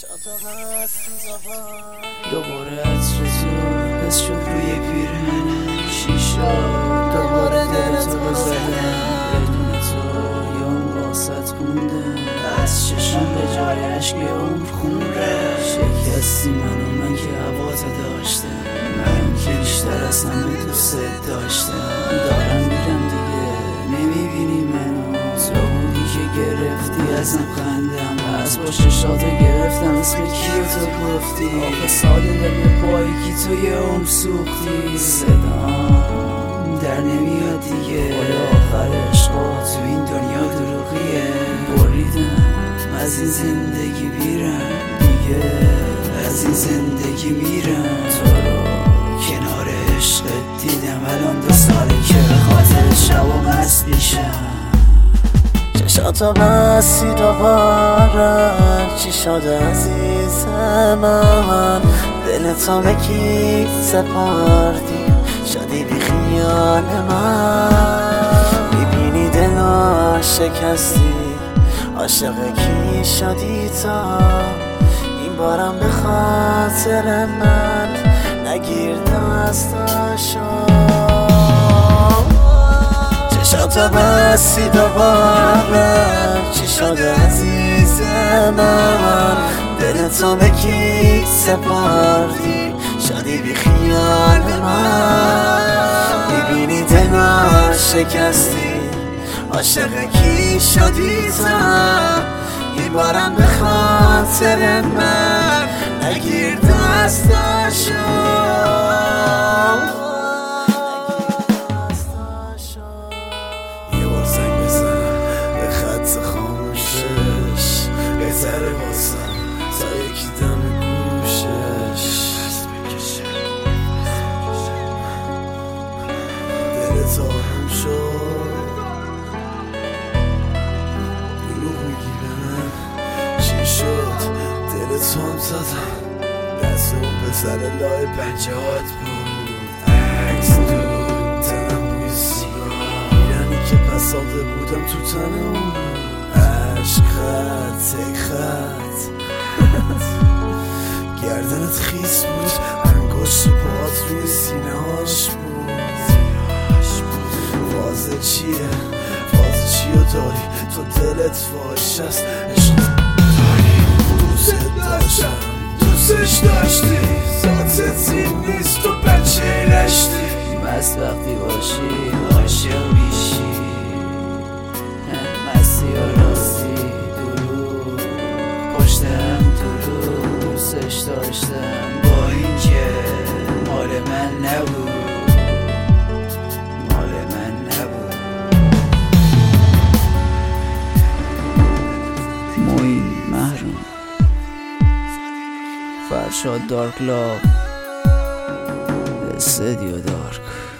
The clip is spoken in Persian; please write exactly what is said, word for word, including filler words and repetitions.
دوباره عطر تو حس شد روی پیرهنم چی شد دوباره دلتو بزدم بدون تو یا اون واسط موندم از چشم به جای عشق عمر خون رفت شکستی منو من که هواتو داشتم من که بیشتر از همه دوست داشتم دارم میرم دیگه نمیبینی منو تو بودی که گرفتی ازم خندم از با ششاتو گرفتم اسم کیو تو گفتی آخه ساده دل پایی کی تو یه عمر سوختی صدام در نمیاد دیگه خدا آخر عشقا تو این دنیا دروغیه بریدم از این زندگی بیرم دیگه از این زندگی میرم تو رو کنار عشقت دیدم الان دو ساله که به خاطر شب و مست میشم چشاتو بستی دوباره چی شده عزیز من دلتو به کی سپردی شدی بی خیال من میبینی دلو شکستی عاشق کی شدی تا این بارم به خاطر من نگیر دستاشو چشاتو بستی دوباره چی شده عزیز من دلتو به کی سپردی شدی بی خیال من میبینی دلو شکستی عاشق کی شدی تا این بارم به خاطر من نگیر دستاشو بهتره واسم تا یکی دم گوشش دلت آروم شد دروغ میگی به من چی شد دلت هم زدم دست اون پسر لای پنجه هات بود عکس دود تنم بوی سیگار میرنی که پس ساده بودم تو تنم عشق خط ای خط گردنت خیس بود انگشت پاهات روی سینه هاش بود فازه چیه فازه چیو داری تو دلت فاش است عشق داری دوست داشتم دوستش داشتی ذاتت این نیست تو بچه رشتی مست وقتی باشی عاشق بیشی مستی و راستی درو پشتم درو دوستش داشتم با این که مال من نبود مال من نبود موین محروم فرشاد دارک لاو استدیو دارک